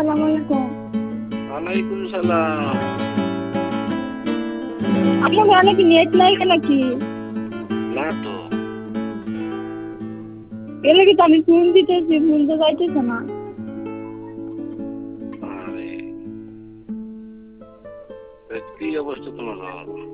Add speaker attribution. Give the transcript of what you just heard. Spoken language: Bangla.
Speaker 1: আসসালামু আলাইকুম।
Speaker 2: ওয়ালাইকুম সালাম।
Speaker 1: আপনার ঘরে কি নেট নাই নাকি?
Speaker 2: না তো।
Speaker 1: এলে কি তো আমি ফোন দিতেছি, ফোন তো যাইতেছে না।
Speaker 2: আরে কি অবস্থা তোমার?